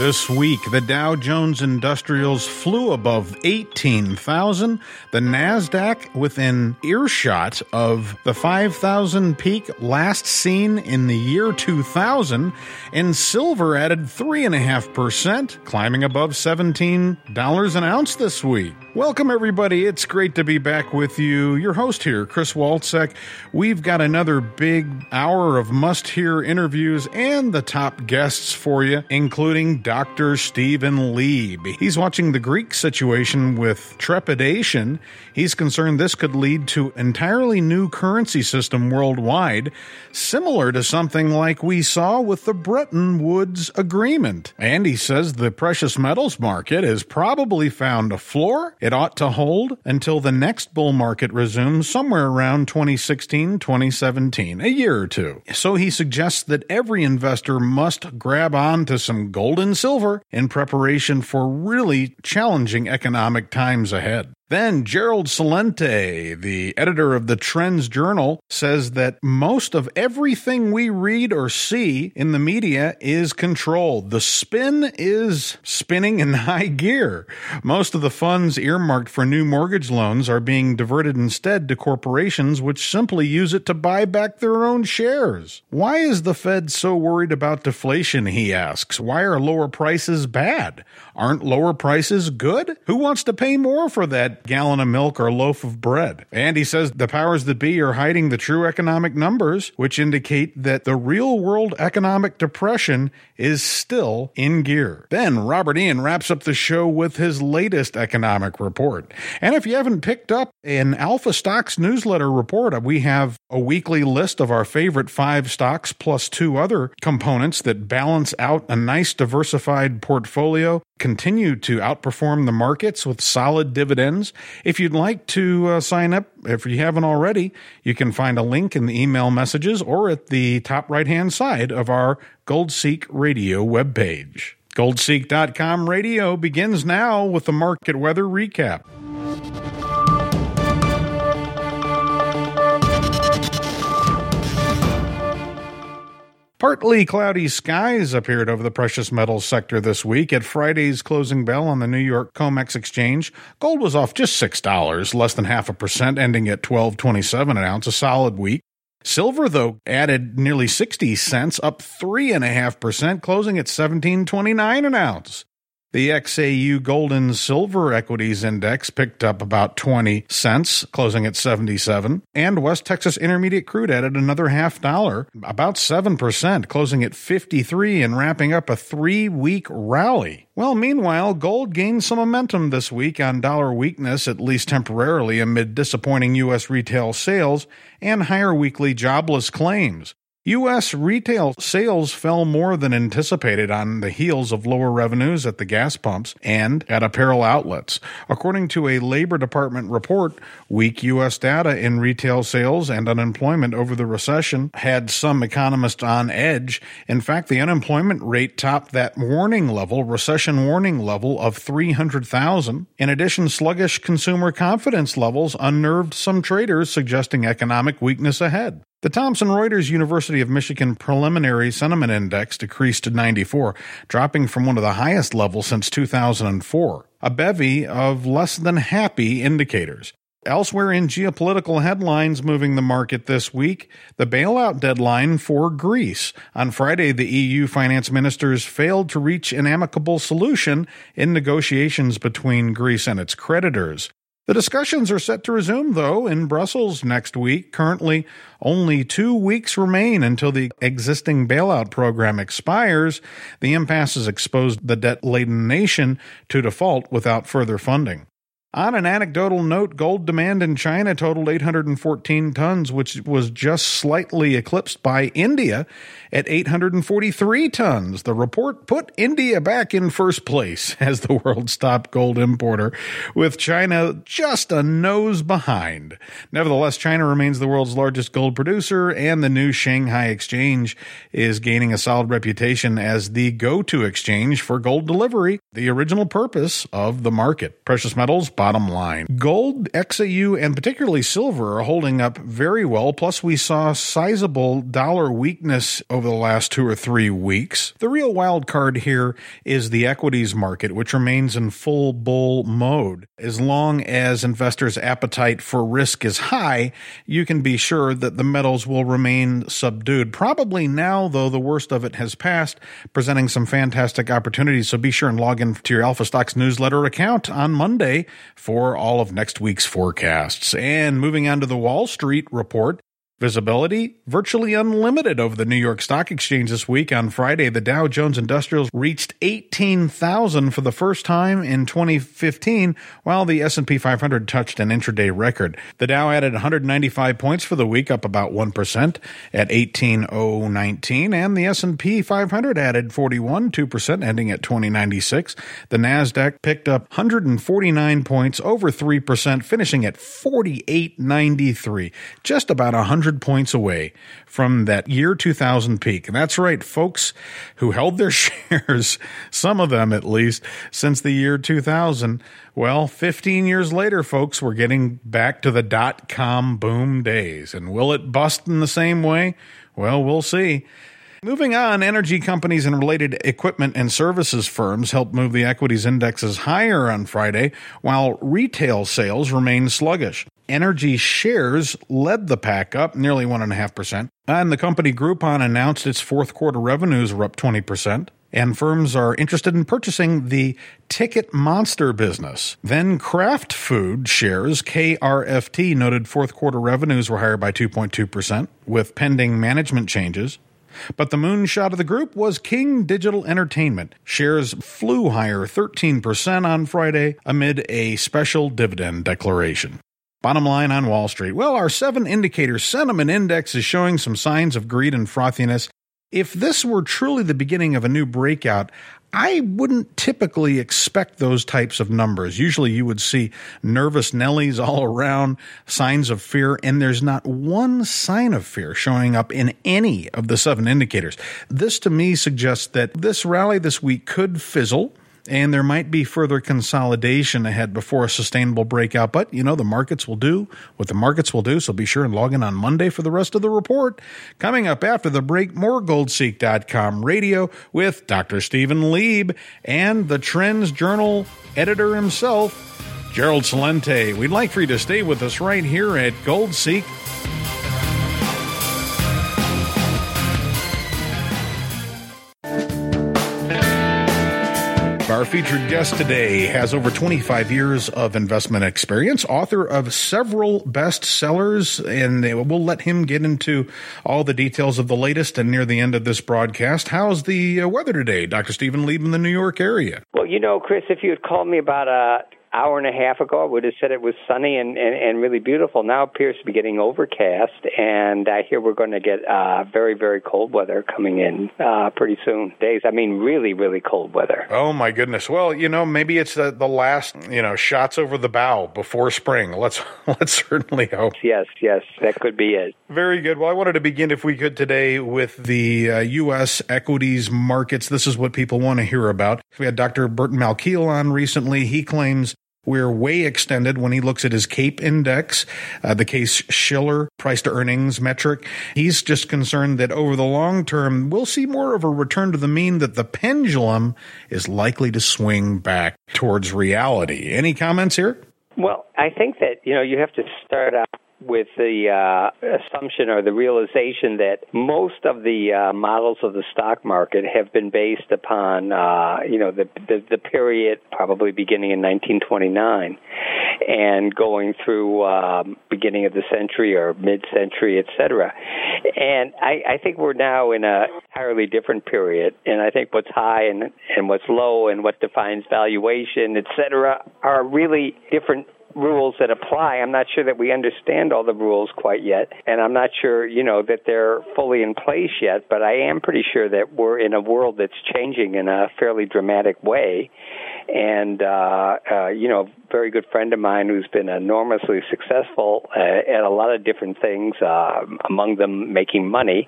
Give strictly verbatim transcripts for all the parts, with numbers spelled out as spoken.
This week, the Dow Jones Industrials flew above eighteen thousand, the NASDAQ within earshot of the five thousand peak last seen in the year two thousand, and silver added three point five percent, climbing above seventeen dollars an ounce this week. Welcome, everybody. It's great to be back with you. Your host here, Chris Walczek. We've got another big hour of must-hear interviews and the top guests for you, including Doctor Stephen Lieb. He's watching the Greek situation with trepidation. He's concerned this could lead to an entirely new currency system worldwide, similar to something like we saw with the Bretton Woods Agreement. And he says the precious metals market has probably found a floor. It ought to hold until the next bull market resumes somewhere around twenty sixteen, twenty seventeen, a year or two. So he suggests that every investor must grab on to some gold and silver in preparation for really challenging economic times ahead. Then Gerald Celente, the editor of the Trends Journal, says that most of everything we read or see in the media is controlled. The spin is spinning in high gear. Most of the funds earmarked for new mortgage loans are being diverted instead to corporations which simply use it to buy back their own shares. Why is the Fed so worried about deflation, he asks. Why are lower prices bad? Aren't lower prices good? Who wants to pay more for that gallon of milk or loaf of bread? And he says the powers that be are hiding the true economic numbers, which indicate that the real world economic depression is still in gear. Then Robert Ian wraps up the show with his latest economic report. And if you haven't picked up an Alpha Stocks newsletter report, we have a weekly list of our favorite five stocks plus two other components that balance out a nice diversified portfolio, continue to outperform the markets with solid dividends. If you'd like to uh, sign up, if you haven't already, you can find a link in the email messages or at the top right-hand side of our GoldSeek Radio webpage. goldseek dot com radio begins now with the market weather recap. Partly cloudy skies appeared over the precious metals sector this week. At Friday's closing bell on the New York COMEX exchange, gold was off just six dollars, less than half a percent, ending at twelve twenty-seven an ounce, a solid week. Silver, though, added nearly sixty cents, up three point five percent, closing at seventeen twenty-nine an ounce. The X A U Gold and Silver Equities Index picked up about twenty cents, closing at seventy-seven. And West Texas Intermediate Crude added another half dollar, about seven percent, closing at fifty-three and wrapping up a three-week rally. Well, meanwhile, gold gained some momentum this week on dollar weakness, at least temporarily, amid disappointing U S retail sales and higher weekly jobless claims. U S retail sales fell more than anticipated on the heels of lower revenues at the gas pumps and at apparel outlets. According to a Labor Department report, weak U S data in retail sales and unemployment over the recession had some economists on edge. In fact, the unemployment rate topped that warning level, recession warning level of three hundred thousand. In addition, sluggish consumer confidence levels unnerved some traders, suggesting economic weakness ahead. The Thomson Reuters University of Michigan Preliminary Sentiment Index decreased to ninety-four, dropping from one of the highest levels since two thousand four, a bevy of less than happy indicators. Elsewhere in geopolitical headlines moving the market this week, the bailout deadline for Greece. On Friday, the E U finance ministers failed to reach an amicable solution in negotiations between Greece and its creditors. The discussions are set to resume, though, in Brussels next week. Currently, only two weeks remain until the existing bailout program expires. The impasse has exposed the debt-laden nation to default without further funding. On an anecdotal note, gold demand in China totaled eight hundred fourteen tons, which was just slightly eclipsed by India at eight hundred forty-three tons. The report put India back in first place as the world's top gold importer, with China just a nose behind. Nevertheless, China remains the world's largest gold producer, and the new Shanghai Exchange is gaining a solid reputation as the go-to exchange for gold delivery, the original purpose of the market. Precious metals by bottom line. Gold, X A U, and particularly silver are holding up very well. Plus, we saw sizable dollar weakness over the last two or three weeks. The real wild card here is the equities market, which remains in full bull mode. As long as investors' appetite for risk is high, you can be sure that the metals will remain subdued. Probably now, though, the worst of it has passed, presenting some fantastic opportunities. So be sure and log in to your Alpha Stocks newsletter account on Monday for all of next week's forecasts. And moving on to the Wall Street report, visibility virtually unlimited over the New York Stock Exchange this week. On Friday, the Dow Jones Industrials reached eighteen thousand for the first time in twenty fifteen, while the S and P five hundred touched an intraday record. The Dow added one hundred ninety-five points for the week, up about one percent at eighteen thousand nineteen, and the S and P five hundred added forty-one, two percent, ending at twenty ninety-six. The NASDAQ picked up one hundred forty-nine points, over three percent, finishing at forty-eight ninety-three, just about one hundred points away from that year two thousand peak. And that's right, folks who held their shares, some of them at least, since the year two thousand. Well, fifteen years later, folks, we're getting back to the dot-com boom days. And will it bust in the same way? Well, we'll see. Moving on, energy companies and related equipment and services firms helped move the equities indexes higher on Friday, while retail sales remained sluggish. Energy shares led the pack up nearly one point five percent, and the company Groupon announced its fourth quarter revenues were up twenty percent, and firms are interested in purchasing the Ticket Monster business. Then Kraft Food shares, K R F T, noted fourth quarter revenues were higher by two point two percent, with pending management changes. But the moonshot of the group was King Digital Entertainment. Shares flew higher thirteen percent on Friday amid a special dividend declaration. Bottom line on Wall Street. Well, our seven indicator sentiment index is showing some signs of greed and frothiness. If this were truly the beginning of a new breakout, I wouldn't typically expect those types of numbers. Usually you would see nervous Nellies all around, signs of fear, and there's not one sign of fear showing up in any of the seven indicators. This to me suggests that this rally this week could fizzle, and there might be further consolidation ahead before a sustainable breakout. But, you know, the markets will do what the markets will do, so be sure and log in on Monday for the rest of the report. Coming up after the break, more gold seek dot com radio with Doctor Stephen Lieb and the Trends Journal editor himself, Gerald Celente. We'd like for you to stay with us right here at GoldSeek. Our featured guest today has over twenty-five years of investment experience, author of several bestsellers, and we'll let him get into all the details of the latest and near the end of this broadcast. How's the weather today, Doctor Stephen Lieb, in the New York area? Well, you know, Chris, if you had called me about a hour and a half ago, I would have said it was sunny and, and, and really beautiful. Now it appears to be getting overcast, and I hear we're going to get uh, very, very cold weather coming in uh, pretty soon. Days, I mean, really, really cold weather. Oh, my goodness. Well, you know, maybe it's the, the last, you know, shots over the bow before spring. Let's let's certainly hope. Yes, yes, that could be it. Very good. Well, I wanted to begin, if we could, today with the uh, U S equities markets. This is what people want to hear about. We had Doctor Burton Malkiel on recently. He claims we're way extended when he looks at his CAPE index, uh, the Case-Shiller price-to-earnings metric. He's just concerned that over the long term, we'll see more of a return to the mean, that the pendulum is likely to swing back towards reality. Any comments here? Well, I think that, you know, you have to start out with the uh, assumption or the realization that most of the uh, models of the stock market have been based upon, uh, you know, the, the the period probably beginning in nineteen twenty-nine and going through um, beginning of the century or mid-century, et cetera. And I, I think we're now in a entirely different period, and I think what's high and, and what's low and what defines valuation, et cetera, are really different rules that apply. I'm not sure that we understand all the rules quite yet, and I'm not sure, you know, that they're fully in place yet, but I am pretty sure that we're in a world that's changing in a fairly dramatic way. And, uh, uh, you know, a very good friend of mine who's been enormously successful uh, at a lot of different things, uh, among them making money,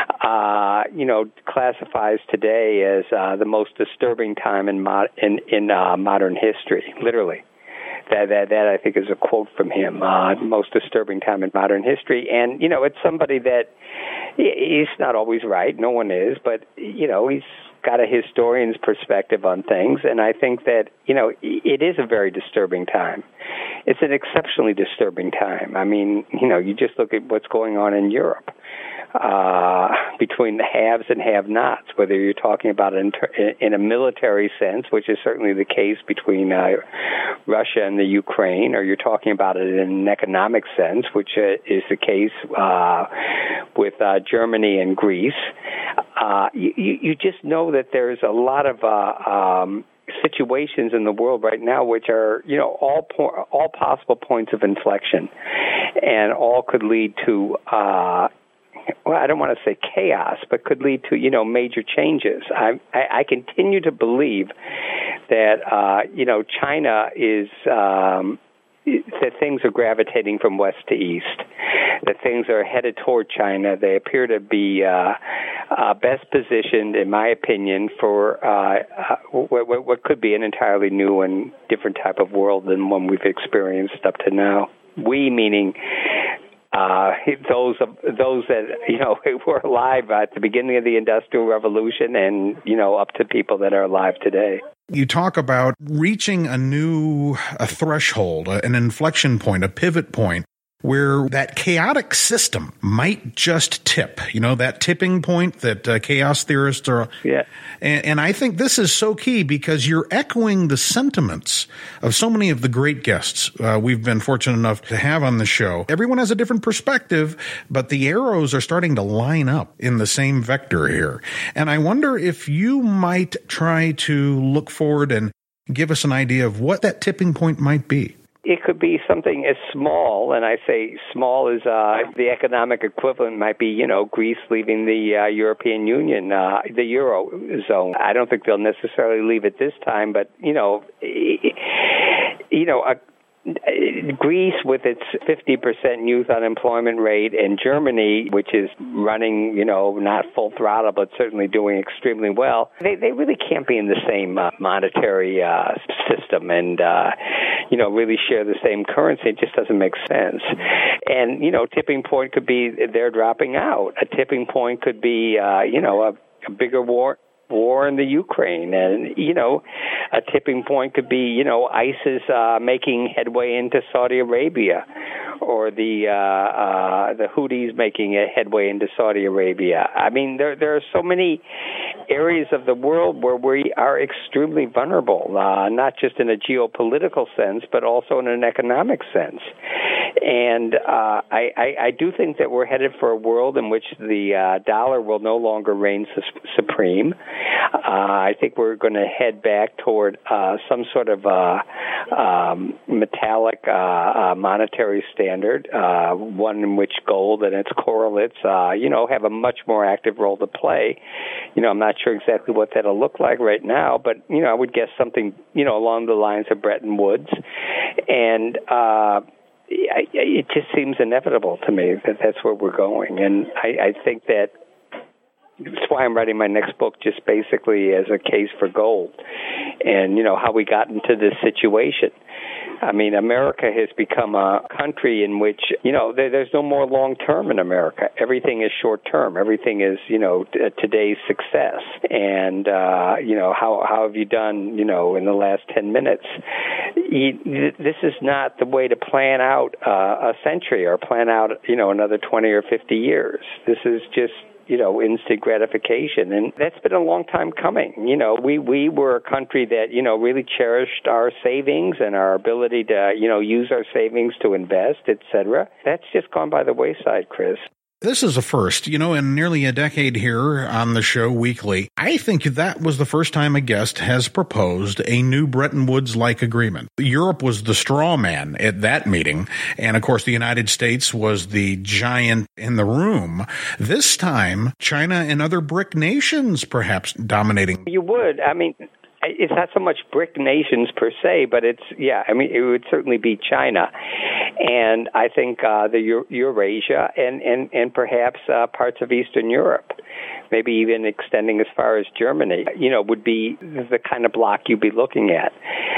uh, you know, classifies today as uh, the most disturbing time in, mo- in, in uh, modern history, literally. That, that, that I think is a quote from him, uh, most disturbing time in modern history. And, you know, it's somebody that he's not always right. No one is. But, you know, he's got a historian's perspective on things. And I think that, you know, it is a very disturbing time. It's an exceptionally disturbing time. I mean, you know, you just look at what's going on in Europe. Uh, between the haves and have-nots, whether you're talking about it in, in a military sense, which is certainly the case between uh, Russia and the Ukraine, or you're talking about it in an economic sense, which uh, is the case uh, with uh, Germany and Greece. Uh, you, you just know that there's a lot of uh, um, situations in the world right now which are, you know, all po- all possible points of inflection, and all could lead to uh, well, I don't want to say chaos, but could lead to, you know, major changes. I, I, I continue to believe that, uh, you know, China is, um, that things are gravitating from west to east, that things are headed toward China. They appear to be uh, uh, best positioned, in my opinion, for uh, uh, what, what could be an entirely new and different type of world than one we've experienced up to now. We, meaning Uh, those of those that, you know, were alive at the beginning of the Industrial Revolution, and, you know, up to people that are alive today. You talk about reaching a new a threshold, an inflection point, a pivot point, where that chaotic system might just tip, you know, that tipping point that uh, chaos theorists are. Yeah. And, and I think this is so key because you're echoing the sentiments of so many of the great guests uh, we've been fortunate enough to have on the show. Everyone has a different perspective, but the arrows are starting to line up in the same vector here. And I wonder if you might try to look forward and give us an idea of what that tipping point might be. It could be something as small, and I say small as uh, the economic equivalent might be, you know, Greece leaving the uh, European Union, uh, the Eurozone. I don't think they'll necessarily leave it this time, but, you know, you know, a Greece with its fifty percent youth unemployment rate, and Germany, which is running, you know, not full throttle, but certainly doing extremely well, they they really can't be in the same uh, monetary uh, system and, uh, you know, really share the same currency. It just doesn't make sense. And, you know, tipping point could be they're dropping out. A tipping point could be, uh, you know, a, a bigger war. war in the Ukraine. And, you know, a tipping point could be, you know, ISIS uh, making headway into Saudi Arabia, or the uh, uh, the Houthis making a headway into Saudi Arabia. I mean, there there are so many areas of the world where we are extremely vulnerable, uh, not just in a geopolitical sense, but also in an economic sense. And uh, I, I, I do think that we're headed for a world in which the uh, dollar will no longer reign su- supreme. Uh, I think we're going to head back toward uh, some sort of uh, um, metallic uh, uh, monetary standard, uh, one in which gold and its correlates, uh, you know, have a much more active role to play. You know, I'm not sure exactly what that'll look like right now, but, you know, I would guess something, you know, along the lines of Bretton Woods. And uh, it just seems inevitable to me that that's where we're going. And I, I think that that's why I'm writing my next book, just basically as a case for gold, and, you know, how we got into this situation. I mean, America has become a country in which, you know, there, there's no more long-term in America. Everything is short-term. Everything is, you know, t- today's success. And, uh, you know, how, how have you done, you know, in the last ten minutes? You, this is not the way to plan out uh, a century or plan out, you know, another twenty or fifty years. This is just, you know, instant gratification. And that's been a long time coming. You know, we, we were a country that, you know, really cherished our savings and our ability to, you know, use our savings to invest, et cetera. That's just gone by the wayside, Chris. This is a first, you know, in nearly a decade here on the show weekly. I think that was the first time a guest has proposed a new Bretton Woods-like agreement. Europe was the straw man at that meeting, and of course the United States was the giant in the room. This time, China and other BRIC nations perhaps dominating. You would. I mean, it's not so much BRIC nations per se, but it's, yeah, I mean, it would certainly be China. and I think uh, the Euro- Eurasia and, and, and perhaps uh, parts of Eastern Europe, maybe even extending as far as Germany, you know, would be the kind of block you'd be looking at.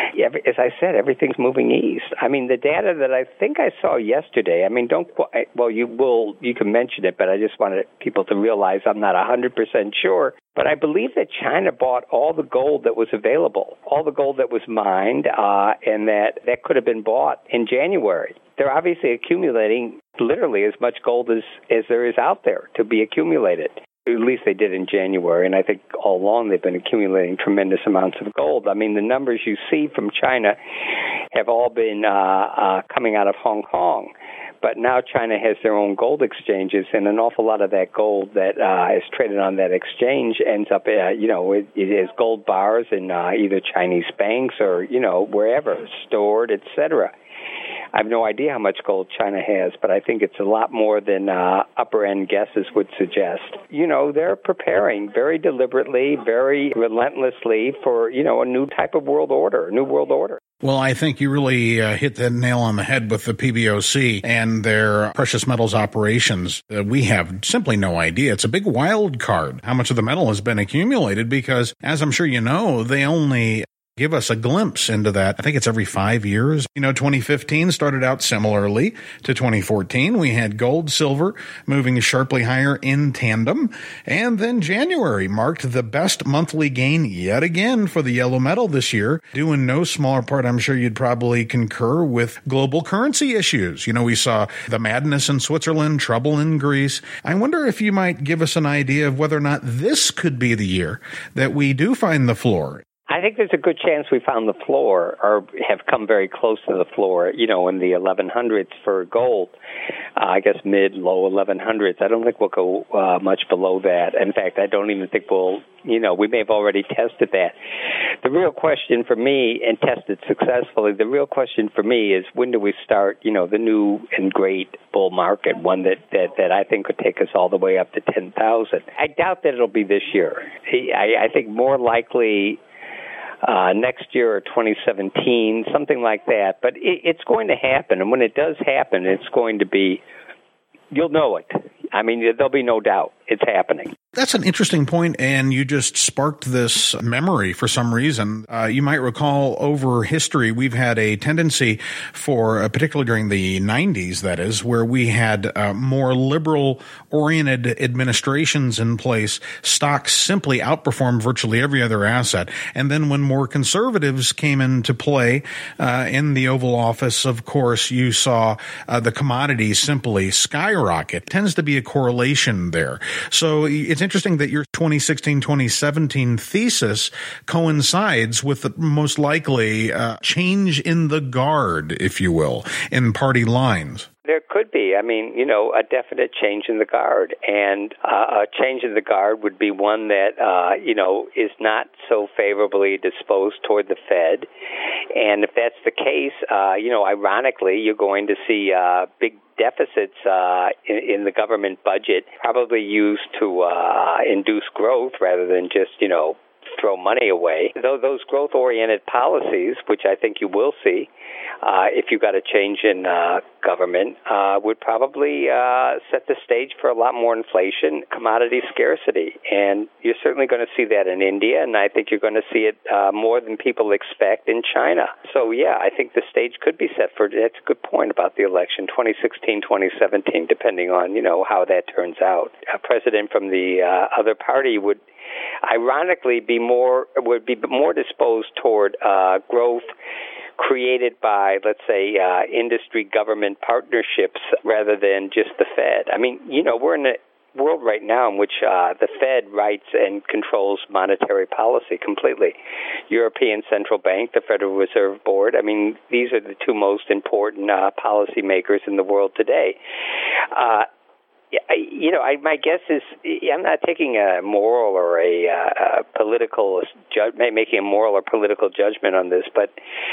As I said, everything's moving east. I mean, the data that I think I saw yesterday, I mean, don't, well, you will, you can mention it, but I just wanted people to realize I'm not one hundred percent sure. But I believe that China bought all the gold that was available, all the gold that was mined, uh, and that, that could have been bought in January. They're obviously accumulating literally as much gold as, as there is out there to be accumulated. At least they did in January, and I think all along they've been accumulating tremendous amounts of gold. I mean, the numbers you see from China have all been uh, uh, coming out of Hong Kong. But now China has their own gold exchanges, and an awful lot of that gold that uh, is traded on that exchange ends up, uh, you know, it, it is gold bars in uh, either Chinese banks or, you know, wherever, stored, et cetera. I have no idea how much gold China has, but I think it's a lot more than uh, upper-end guesses would suggest. You know, they're preparing very deliberately, very relentlessly for, you know, a new type of world order, a new world order. Well, I think you really uh, hit the nail on the head with the P B O C and their precious metals operations. Uh, we have simply no idea. It's a big wild card how much of the metal has been accumulated because, as I'm sure you know, they only give us a glimpse into that. I think it's every five years. You know, twenty fifteen started out similarly to twenty fourteen. We had gold, silver moving sharply higher in tandem. And then January marked the best monthly gain yet again for the yellow metal this year, due in no smaller part, I'm sure you'd probably concur, with global currency issues. You know, we saw the madness in Switzerland, trouble in Greece. I wonder if you might give us an idea of whether or not this could be the year that we do find the floor. I think there's a good chance we found the floor or have come very close to the floor, you know, in the eleven hundreds for gold. Uh, I guess mid, low eleven hundreds. I don't think we'll go uh, much below that. In fact, I don't even think we'll, you know, we may have already tested that. The real question for me, and tested successfully, the real question for me is when do we start, you know, the new and great bull market, one that, that, that I think could take us all the way up to ten thousand. I doubt that it'll be this year. I, I think more likely Uh, next year or twenty seventeen, something like that. But it, it's going to happen. And when it does happen, it's going to be, you'll know it. I mean, there'll be no doubt it's happening. That's an interesting point, and you just sparked this memory for some reason. Uh, you might recall over history, we've had a tendency for, uh, particularly during the nineties, that is, where we had uh, more liberal-oriented administrations in place. Stocks simply outperformed virtually every other asset. And then when more conservatives came into play uh, in the Oval Office, of course, you saw uh, the commodities simply skyrocket. It tends to be a correlation there. So it's interesting that your twenty sixteen twenty seventeen thesis coincides with the most likely uh, change in the guard, if you will, in party lines. There could be. I mean, you know, a definite change in the guard. And uh, a change in the guard would be one that, uh, you know, is not so favorably disposed toward the Fed. And if that's the case, uh, you know, ironically, you're going to see uh, big deficits uh, in, in the government budget, probably used to uh, induce growth rather than just, you know, throw money away. Though those growth-oriented policies, which I think you will see, uh, if you got a change in uh, government, uh, would probably uh, set the stage for a lot more inflation, commodity scarcity. And you're certainly going to see that in India, and I think you're going to see it uh, more than people expect in China. So, yeah, I think the stage could be set for, that's a good point about the election, twenty sixteen, twenty seventeen, depending on, you know, how that turns out. A president from the uh, other party would ironically be more would be more disposed toward uh, growth created by, let's say, uh, industry government partnerships rather than just the Fed. I mean, you know, we're in a world right now in which uh, the Fed writes and controls monetary policy completely. European Central Bank, the Federal Reserve Board, I mean, these are the two most important uh, policy makers in the world today. Uh, You know, I, my guess is I'm not taking a moral or a, uh, a political, ju- making a moral or political judgment on this, but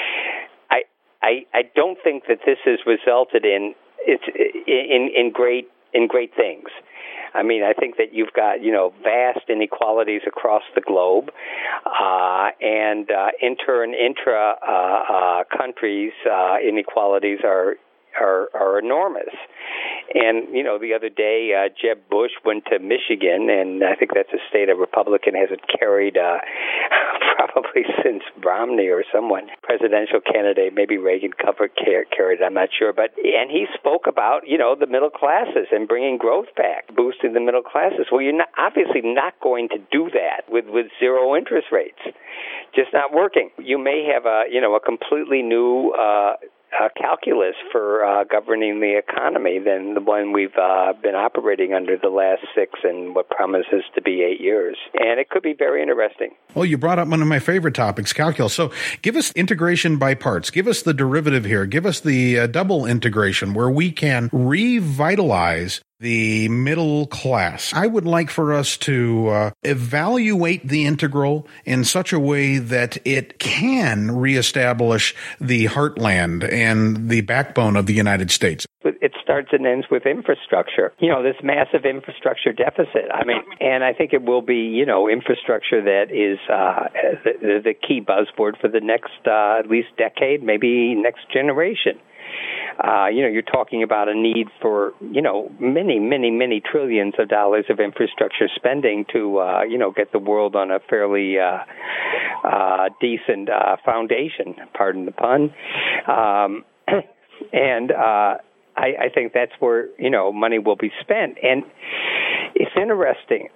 I, I, I don't think that this has resulted in it's in, in great in great things. I mean, I think that you've got, you know, vast inequalities across the globe, uh, and uh, inter and intra uh, uh, countries uh, inequalities are. are, are enormous. And, you know, the other day, uh, Jeb Bush went to Michigan, and I think that's a state a Republican hasn't carried uh, probably since Romney or someone, presidential candidate, maybe Reagan covered, carried, I'm not sure. But and he spoke about, you know, the middle classes and bringing growth back, boosting the middle classes. Well, you're not, obviously not going to do that with, with zero interest rates. Just not working. You may have a, you know, a completely new uh Uh, calculus for uh, governing the economy than the one we've uh, been operating under the last six and what promises to be eight years. And it could be very interesting. Well, you brought up one of my favorite topics, calculus. So give us integration by parts. Give us the derivative here. Give us the uh, double integration where we can revitalize the middle class. I would like for us to uh, evaluate the integral in such a way that it can reestablish the heartland and the backbone of the United States. It starts and ends with infrastructure. You know, this massive infrastructure deficit. I mean, and I think it will be, you know, infrastructure that is uh, the, the key buzzword for the next uh, at least decade, maybe next generation. Uh, you know, you're talking about a need for, you know, many, many, many trillions of dollars of infrastructure spending to, uh, you know, get the world on a fairly uh, uh, decent uh, foundation, pardon the pun. Um, and uh, I, I think that's where, you know, money will be spent. And it's interesting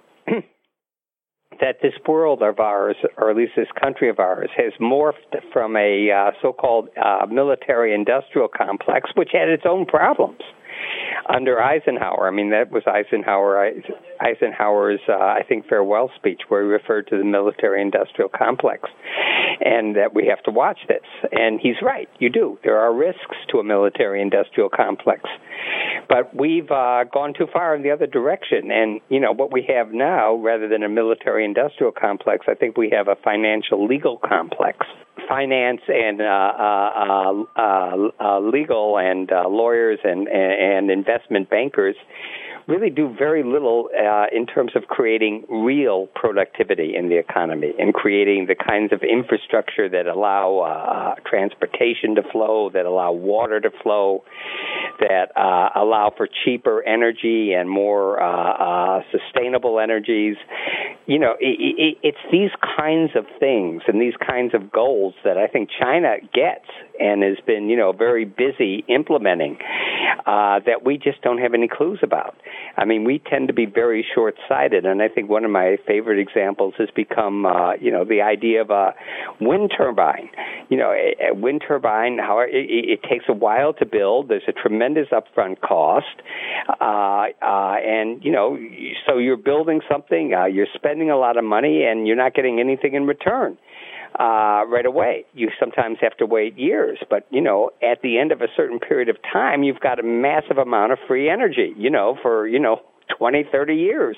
that this world of ours, or at least this country of ours, has morphed from a uh, so-called uh, military-industrial complex, which had its own problems under Eisenhower. I mean, that was Eisenhower Eisenhower's, uh, I think, farewell speech, where he referred to the military-industrial complex, and that we have to watch this. And he's right, you do. There are risks to a military-industrial complex. But we've uh, gone too far in the other direction. And, you know, what we have now, rather than a military-industrial complex, I think we have a financial-legal complex. Finance and uh, uh, uh, uh, legal and uh, lawyers and, and investment bankers really do very little uh, in terms of creating real productivity in the economy and creating the kinds of infrastructure that allow uh, transportation to flow, that allow water to flow, that uh, allow for cheaper energy and more uh, uh, sustainable energies. You know, it, it, it's these kinds of things and these kinds of goals that I think China gets and has been, you know, very busy implementing uh, that we just don't have any clues about. I mean, we tend to be very short-sighted, and I think one of my favorite examples has become, uh, you know, the idea of a wind turbine. You know, a, a wind turbine, how it, it, it takes a while to build. There's a tremendous upfront cost, uh, uh, and, you know, so you're building something, uh, you're spending a lot of money, and you're not getting anything in return. Uh, right away. You sometimes have to wait years, but, you know, at the end of a certain period of time, you've got a massive amount of free energy, you know, for, you know, twenty, thirty years.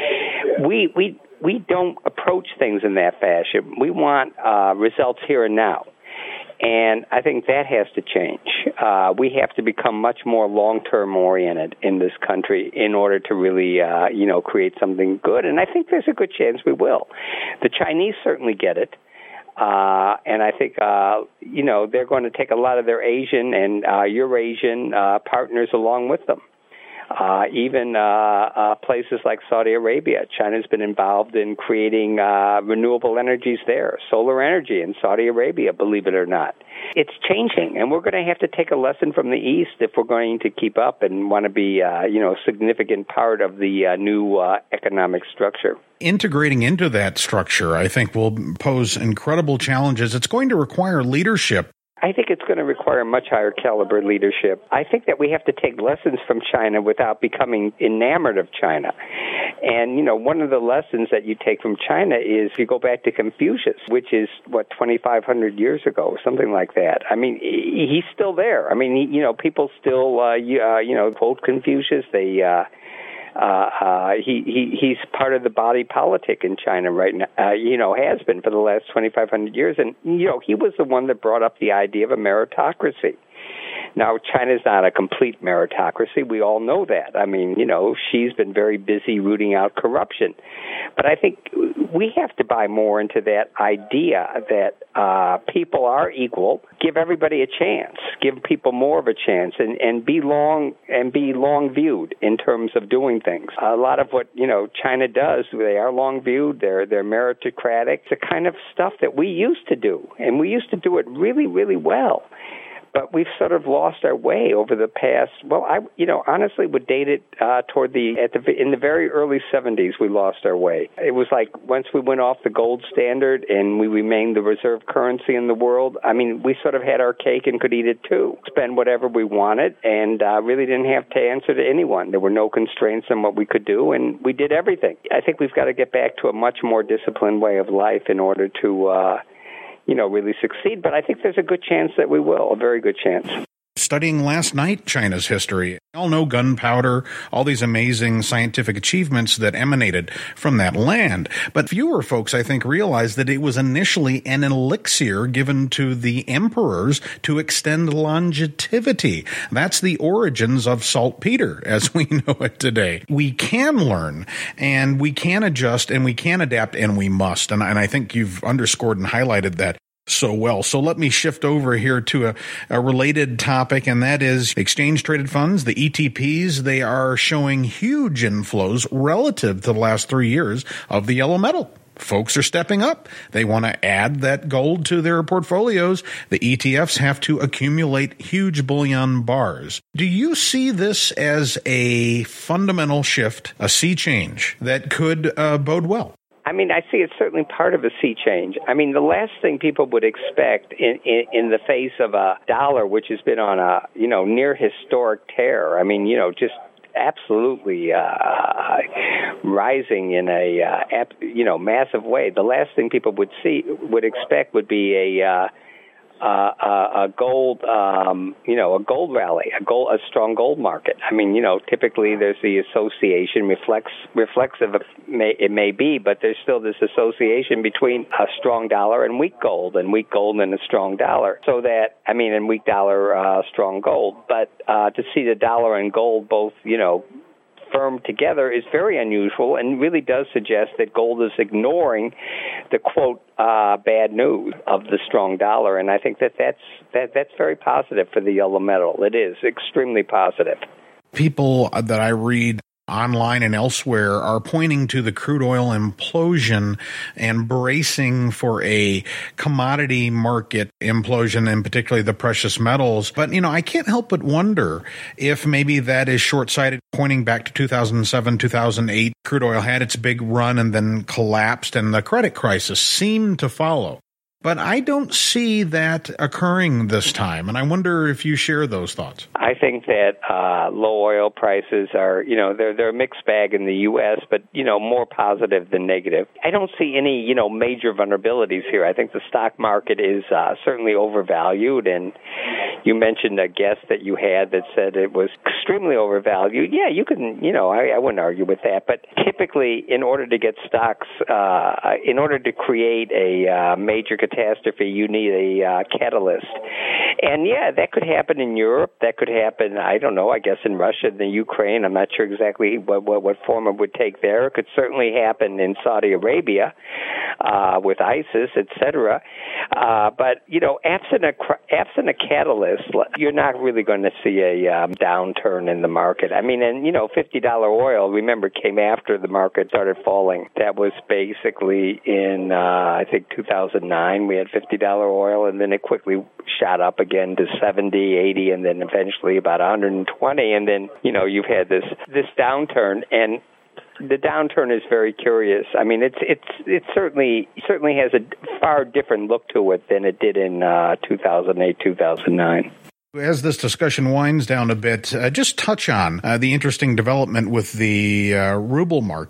We, we, we don't approach things in that fashion. We want uh, results here and now. And I think that has to change. Uh, we have to become much more long-term oriented in this country in order to really, uh, you know, create something good. And I think there's a good chance we will. The Chinese certainly get it. Uh, and I think, uh, you know, they're going to take a lot of their Asian and uh, Eurasian uh, partners along with them. Uh, even uh, uh, places like Saudi Arabia. China's been involved in creating uh, renewable energies there, solar energy in Saudi Arabia, believe it or not. It's changing, and we're going to have to take a lesson from the East if we're going to keep up and want to be, uh, you know, a significant part of the uh, new uh, economic structure. Integrating into that structure, I think, will pose incredible challenges. It's going to require leadership. I think it's going to require much higher caliber leadership. I think that we have to take lessons from China without becoming enamored of China. And, you know, one of the lessons that you take from China is you go back to Confucius, which is, what, twenty-five hundred years ago, something like that. I mean, he's still there. I mean, he, you know, people still, uh, you, uh, you know, quote Confucius. They, uh, Uh, uh, he, he, he's part of the body politic in China right now, uh, you know, has been for the last twenty-five hundred years. And, you know, he was the one that brought up the idea of a meritocracy. Now, China's not a complete meritocracy. We all know that. I mean, you know, Xi's been very busy rooting out corruption. But I think we have to buy more into that idea that uh, people are equal. Give everybody a chance. Give people more of a chance, and, and be long and be long viewed in terms of doing things. A lot of what you know China does, they are long viewed. They're they're meritocratic. It's the kind of stuff that we used to do, and we used to do it really, really well. But we've sort of lost our way over the past. Well, I, you know, honestly, would date it uh, toward the at the in the very early seventies. We lost our way. It was like once we went off the gold standard and we remained the reserve currency in the world. I mean, we sort of had our cake and could eat it too. Spend whatever we wanted, and uh, really didn't have to answer to anyone. There were no constraints on what we could do, and we did everything. I think we've got to get back to a much more disciplined way of life in order to. Uh, you know, really succeed. But I think there's a good chance that we will, a very good chance. Studying last night China's history, we all know gunpowder, all these amazing scientific achievements that emanated from that land. But fewer folks, I think, realize that it was initially an elixir given to the emperors to extend longevity. That's the origins of saltpeter as we know it today. We can learn, and we can adjust, and we can adapt, and we must. And, and I think you've underscored and highlighted that so well. So let me shift over here to a, a related topic, and that is exchange-traded funds, the E T Ps. They are showing huge inflows relative to the last three years of the yellow metal. Folks are stepping up. They want to add that gold to their portfolios. The E T Fs have to accumulate huge bullion bars. Do you see this as a fundamental shift, a sea change that could uh, bode well? I mean, I see it's certainly part of a sea change. I mean, the last thing people would expect in, in, in the face of a dollar, which has been on a, you know, near historic tear. I mean, you know, just absolutely uh, rising in a, uh, ap- you know, massive way. The last thing people would see, would expect would be a, uh, Uh, a, a gold, um, you know, a gold rally, a gold, a strong gold market. I mean, you know, typically there's the association, reflex, reflexive it may, it may be, but there's still this association between a strong dollar and weak gold, and weak gold and a strong dollar. So that, I mean, and weak dollar, uh, strong gold. But uh, to see the dollar and gold both, you know, firm together is very unusual and really does suggest that gold is ignoring the, quote, uh, bad news of the strong dollar. And I think that that's, that, that's very positive for the yellow metal. It is extremely positive. People that I read online and elsewhere are pointing to the crude oil implosion and bracing for a commodity market implosion, and particularly the precious metals. But, you know, I can't help but wonder if maybe that is short-sighted, pointing back to two thousand seven, two thousand eight. Crude oil had its big run and then collapsed, and the credit crisis seemed to follow. But I don't see that occurring this time, and I wonder if you share those thoughts. I think that uh, low oil prices are, you know, they're they're a mixed bag in the U S, but, you know, more positive than negative. I don't see any, you know, major vulnerabilities here. I think the stock market is uh, certainly overvalued, and you mentioned a guest that you had that said it was extremely overvalued. Yeah, you can, you know, I, I wouldn't argue with that, but typically in order to get stocks, uh, in order to create a uh, major catastrophe, you need a uh, catalyst. And yeah, that could happen in Europe. That could happen, I don't know, I guess in Russia, the Ukraine. I'm not sure exactly what, what, what form it would take there. It could certainly happen in Saudi Arabia uh, with ISIS, et cetera. Uh, but, you know, absent a, absent a catalyst, you're not really going to see a um, downturn in the market. I mean, and, you know, fifty dollars oil, remember, came after the market started falling. That was basically in, uh, I think, two thousand nine. We had fifty dollars oil, and then it quickly shot up again to seventy, eighty, and then eventually about one hundred twenty. And then, you know, you've had this, this downturn, and the downturn is very curious. I mean, it's it's it certainly certainly has a far different look to it than it did in uh, two thousand eight, two thousand nine. As this discussion winds down a bit, uh, just touch on uh, the interesting development with the uh, ruble market.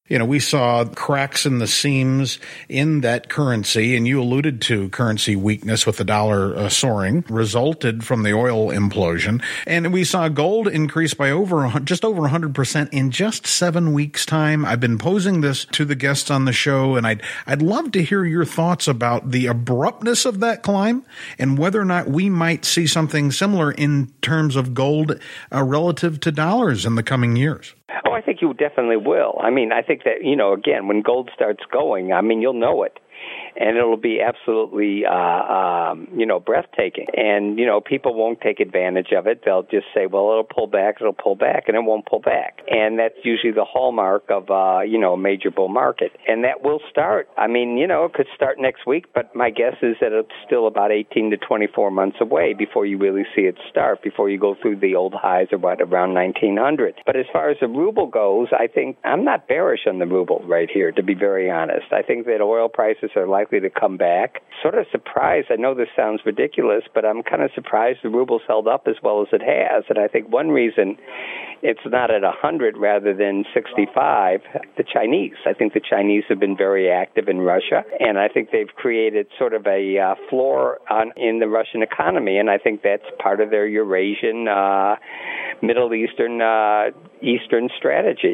You know, we saw cracks in the seams in that currency, and you alluded to currency weakness with the dollar uh, soaring, resulted from the oil implosion. And we saw gold increase by over just over one hundred percent in just seven weeks' time. I've been posing this to the guests on the show, and I'd, I'd love to hear your thoughts about the abruptness of that climb and whether or not we might see something similar in terms of gold uh, relative to dollars in the coming years. Oh, I think you definitely will. I mean, I think that, you know, again, when gold starts going, I mean, you'll know it. And it'll be absolutely, uh, um, you know, breathtaking. And, you know, people won't take advantage of it. They'll just say, well, it'll pull back, it'll pull back, and it won't pull back. And that's usually the hallmark of, uh, you know, a major bull market. And that will start. I mean, you know, it could start next week, but my guess is that it's still about eighteen to twenty-four months away before you really see it start, before you go through the old highs of what, around nineteen hundred. But as far as the ruble goes, I think I'm not bearish on the ruble right here, to be very honest. I think that oil prices are likely to come back. Sort of surprised. I know this sounds ridiculous, but I'm kind of surprised the ruble's held up as well as it has. And I think one reason it's not at one hundred rather than sixty-five, the Chinese. I think the Chinese have been very active in Russia, and I think they've created sort of a uh, floor on, in the Russian economy, and I think that's part of their Eurasian, uh, Middle Eastern, uh, Eastern strategy.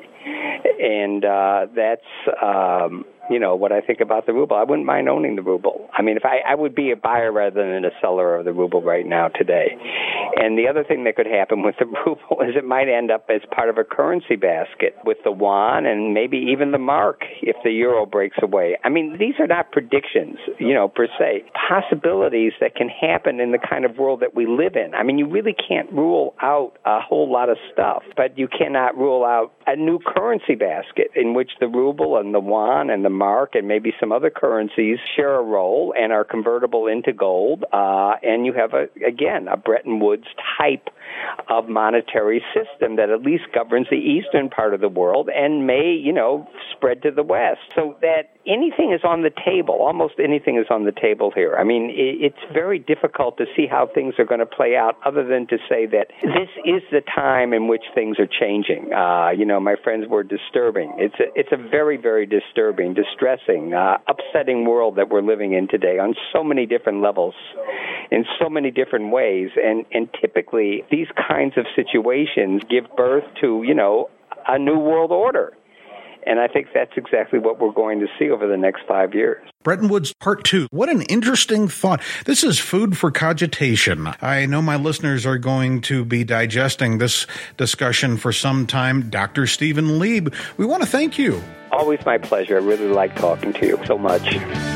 And uh, that's... Um, you know, what I think about the ruble. I wouldn't mind owning the ruble. I mean, if I, I would be a buyer rather than a seller of the ruble right now today. And the other thing that could happen with the ruble is it might end up as part of a currency basket with the yuan and maybe even the mark if the euro breaks away. I mean, these are not predictions, you know, per se. Possibilities that can happen in the kind of world that we live in. I mean, you really can't rule out a whole lot of stuff, but you cannot rule out a new currency basket in which the ruble and the yuan and the mark and maybe some other currencies share a role and are convertible into gold. Uh, and you have, a, again, a Bretton Woods type of monetary system that at least governs the eastern part of the world and may, you know, spread to the west. So that anything is on the table. Almost anything is on the table here. I mean, it's very difficult to see how things are going to play out other than to say that this is the time in which things are changing. Uh, you know, my friends were disturbing. It's a, it's a very, very disturbing, distressing, uh, upsetting world that we're living in today on so many different levels, in so many different ways. And, and typically, these kinds of situations give birth to, you know, a new world order. And I think that's exactly what we're going to see over the next five years. Bretton Woods Part two. What an interesting thought. This is food for cogitation. I know my listeners are going to be digesting this discussion for some time. Doctor Stephen Lieb, we want to thank you. Always my pleasure. I really like talking to you so much.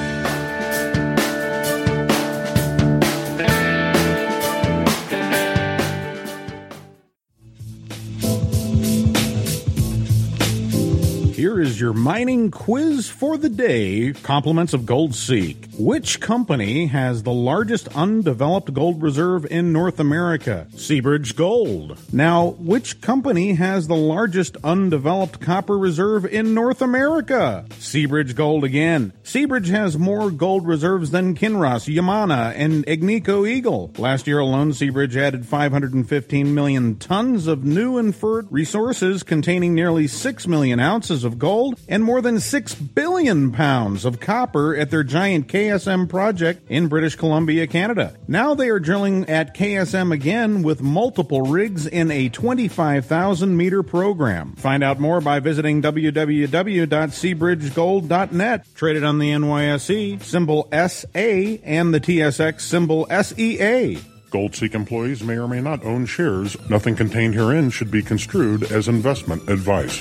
Here is your mining quiz for the day, compliments of GoldSeek. Which company has the largest undeveloped gold reserve in North America? Seabridge Gold. Now, which company has the largest undeveloped copper reserve in North America? Seabridge Gold again. Seabridge has more gold reserves than Kinross, Yamana, and Agnico Eagle. Last year alone, Seabridge added five hundred fifteen million tons of new inferred resources containing nearly six million ounces of gold and more than six billion pounds of copper at their giant K S M project in British Columbia, Canada. Now they are drilling at K S M again with multiple rigs in a twenty-five thousand meter program. Find out more by visiting w w w dot seabridge gold dot net. Traded on the N Y S E, symbol S A, and the T S X, symbol S E A. GoldSeek employees may or may not own shares. Nothing contained herein should be construed as investment advice.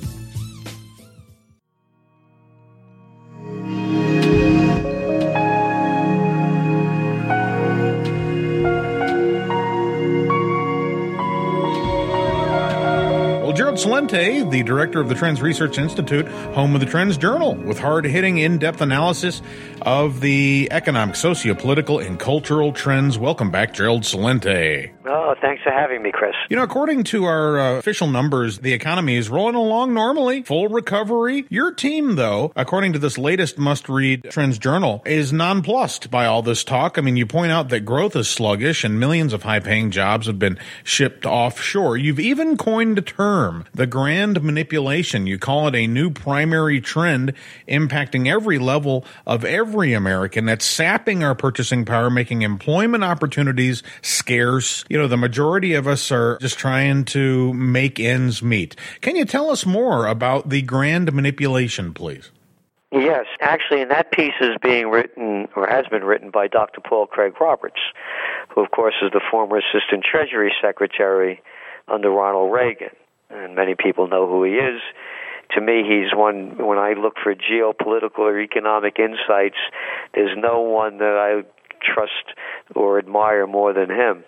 Celente, the director of the Trends Research Institute, home of the Trends Journal, with hard-hitting, in-depth analysis of the economic, socio-political, and cultural trends. Welcome back, Gerald Celente. Oh, Oh, thanks for having me, Chris. You know, according to our uh, official numbers, the economy is rolling along normally, full recovery. Your team, though, according to this latest must-read Trends Journal, is nonplussed by all this talk. I mean, you point out that growth is sluggish and millions of high-paying jobs have been shipped offshore. You've even coined a term, the grand manipulation. You call it a new primary trend impacting every level of every American that's sapping our purchasing power, making employment opportunities scarce. You know, the majority of us are just trying to make ends meet. Can you tell us more about the grand manipulation, please? Yes. Actually, and that piece is being written, or has been written, by Doctor Paul Craig Roberts, who, of course, is the former Assistant Treasury Secretary under Ronald Reagan. And many people know who he is. To me, he's one, when I look for geopolitical or economic insights, there's no one that I trust or admire more than him.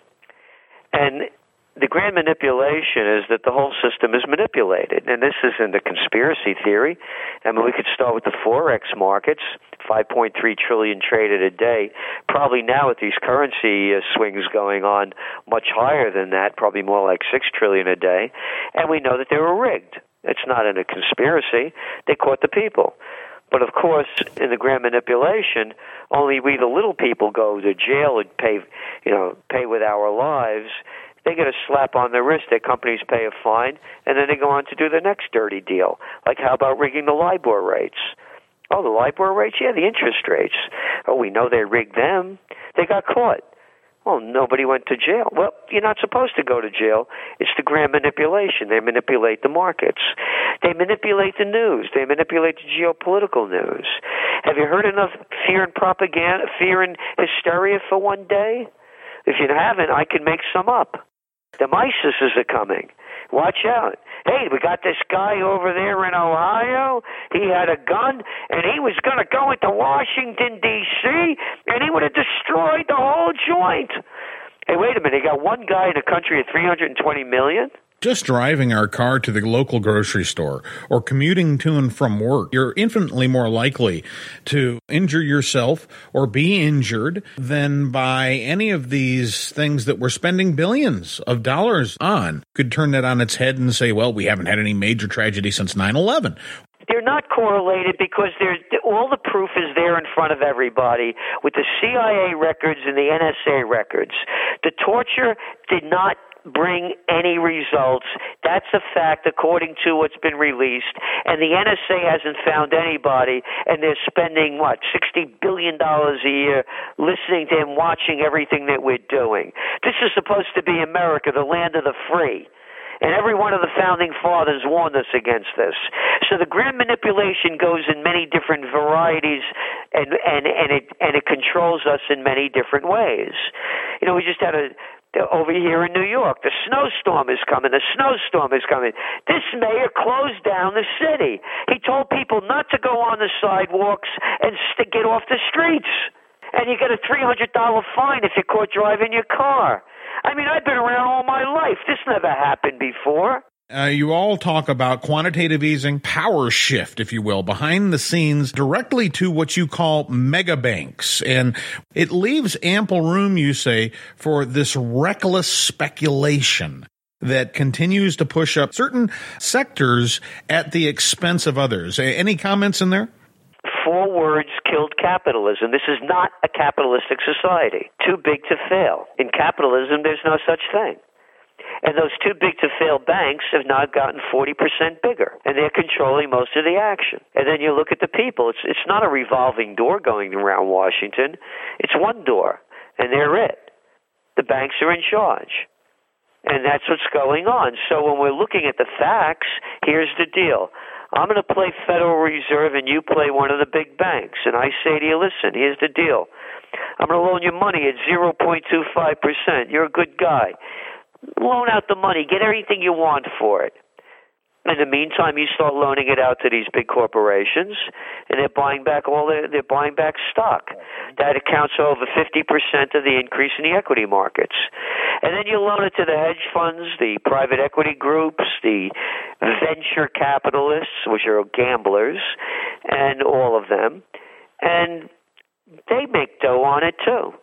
And the grand manipulation is that the whole system is manipulated. And this isn't a conspiracy theory. I mean, we could start with the Forex markets, five point three trillion dollars traded a day. Probably now with these currency uh, swings going on, much higher than that, probably more like six trillion dollars a day. And we know that they were rigged. It's not in a conspiracy. They caught the people. But, of course, in the grand manipulation, only we, the little people, go to jail and pay, you know, pay with our lives. They get a slap on the wrist. Their companies pay a fine, and then they go on to do the next dirty deal. Like, how about rigging the LIBOR rates? Oh, the LIBOR rates? Yeah, the interest rates. Oh, we know they rigged them. They got caught. Well, nobody went to jail. Well, you're not supposed to go to jail. It's the grand manipulation. They manipulate the markets. They manipulate the news. They manipulate the geopolitical news. Have you heard enough fear and propaganda, fear and hysteria for one day? If you haven't, I can make some up. The ISIS are coming. Watch out. Hey, we got this guy over there in Ohio. He had a gun, and he was going to go into Washington, D C, and he would have destroyed the whole joint. Hey, wait a minute. You got one guy in a country of three hundred twenty million? Just driving our car to the local grocery store or commuting to and from work, you're infinitely more likely to injure yourself or be injured than by any of these things that we're spending billions of dollars on. Could turn that on its head and say, well, we haven't had any major tragedy since nine eleven. They're not correlated because there's all the proof is there in front of everybody with the C I A records and the N S A records. The torture did not bring any results. That's a fact according to what's been released. And the N S A hasn't found anybody, and they're spending, what, sixty billion dollars a year listening to him, watching everything that we're doing. This is supposed to be America, the land of the free. And every one of the founding fathers warned us against this. So the grand manipulation goes in many different varieties, and, and, and, it, and it controls us in many different ways. You know, we just had a over here in New York, the snowstorm is coming. The snowstorm is coming. This mayor closed down the city. He told people not to go on the sidewalks and to get off the streets. And you get a three hundred dollars fine if you're caught driving your car. I mean, I've been around all my life. This never happened before. Uh, you all talk about quantitative easing, power shift, if you will, behind the scenes directly to what you call mega banks. And it leaves ample room, you say, for this reckless speculation that continues to push up certain sectors at the expense of others. Any comments in there? Four words killed capitalism. This is not a capitalistic society. Too big to fail. In capitalism, there's no such thing. And those too big to fail banks have now gotten forty percent bigger, and they're controlling most of the action. And then you look at the people. It's it's not a revolving door going around Washington. It's one door, and they're it. The banks are in charge. And that's what's going on. So when we're looking at the facts, here's the deal. I'm going to play Federal Reserve, and you play one of the big banks. And I say to you, listen, here's the deal. I'm going to loan you money at zero point two five percent. You're a good guy. Loan out the money. Get everything you want for it. In the meantime, you start loaning it out to these big corporations, and they're buying back all their, they're buying back stock. That accounts for over fifty percent of the increase in the equity markets. And then you loan it to the hedge funds, the private equity groups, the venture capitalists, which are gamblers, and all of them. And they make dough on it, too.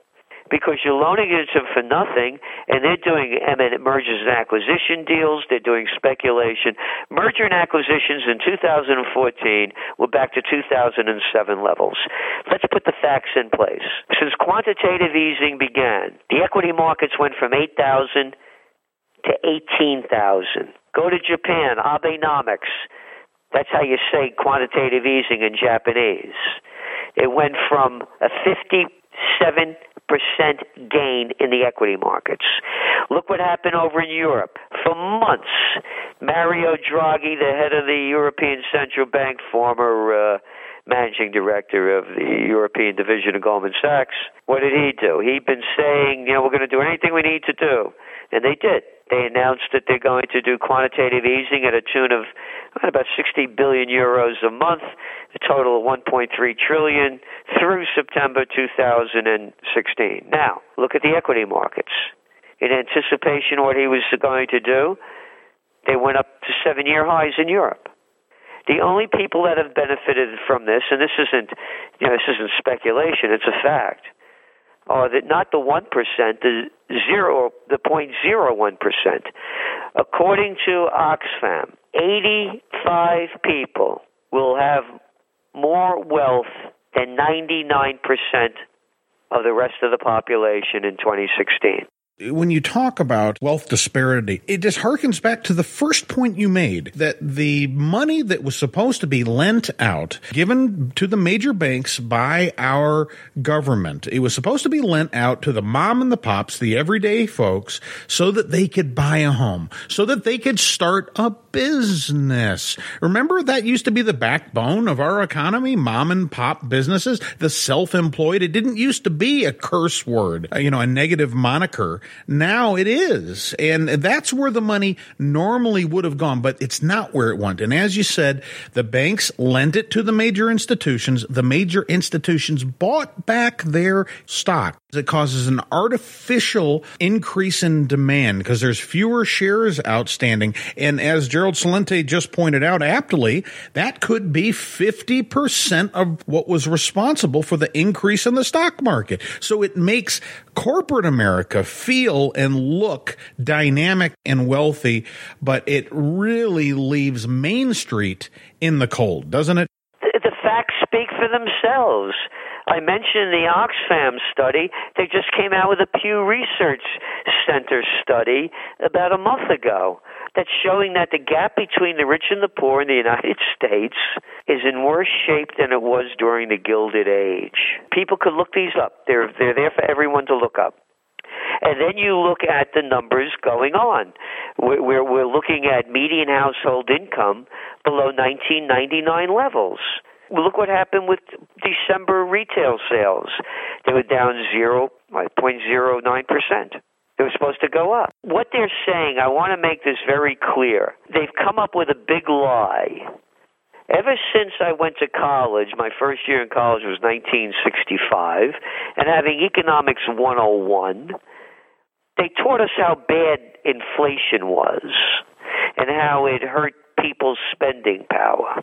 because you're loaning it to them for nothing, and they're doing M and A, mergers and acquisition deals. They're doing speculation. Merger and acquisitions in two thousand fourteen were back to two thousand seven levels. Let's put the facts in place. Since quantitative easing began, the equity markets went from eight thousand to eighteen thousand. Go to Japan, Abenomics. That's how you say quantitative easing in Japanese. It went from a fifty-seven percent gain in the equity markets. Look what happened over in Europe. For months, Mario Draghi, the head of the European Central Bank, former uh, managing director of the European division of Goldman Sachs, what did he do? He'd been saying, you know, we're going to do anything we need to do. And they did. They announced that they're going to do quantitative easing at a tune of about sixty billion euros a month, a total of one point three trillion through September two thousand sixteen. Now, look at the equity markets. In anticipation of what he was going to do, they went up to seven-year highs in Europe. The only people that have benefited from this, and this isn't, you know, this isn't speculation, it's a fact, are that not the one percent, the zero, the zero point zero one percent. According to Oxfam, eighty-five people will have more wealth than ninety-nine percent of the rest of the population in twenty sixteen. When you talk about wealth disparity, it just harkens back to the first point you made, that the money that was supposed to be lent out, given to the major banks by our government, it was supposed to be lent out to the mom and the pops, the everyday folks, so that they could buy a home, so that they could start a business. Remember, that used to be the backbone of our economy, mom and pop businesses, the self-employed. It didn't used to be a curse word, you know, a negative moniker. Now it is. And that's where the money normally would have gone, but it's not where it went. And as you said, the banks lent it to the major institutions. The major institutions bought back their stock. It causes an artificial increase in demand because there's fewer shares outstanding. And as Gerald Celente just pointed out aptly, that could be fifty percent of what was responsible for the increase in the stock market. So it makes corporate America feel and look dynamic and wealthy, but it really leaves Main Street in the cold, doesn't it? The facts speak for themselves. I mentioned the Oxfam study. They just came out with a Pew Research Center study about a month ago that's showing that the gap between the rich and the poor in the United States is in worse shape than it was during the Gilded Age. People could look these up. They're, they're there for everyone to look up. And then you look at the numbers going on. We're, we're, we're looking at median household income below nineteen ninety-nine levels. Look what happened with December retail sales. They were down zero point zero nine percent. They were supposed to go up. What they're saying, I want to make this very clear. They've come up with a big lie. Ever since I went to college, my first year in college was nineteen sixty-five, and having Economics one oh one, they taught us how bad inflation was and how it hurt people's spending power.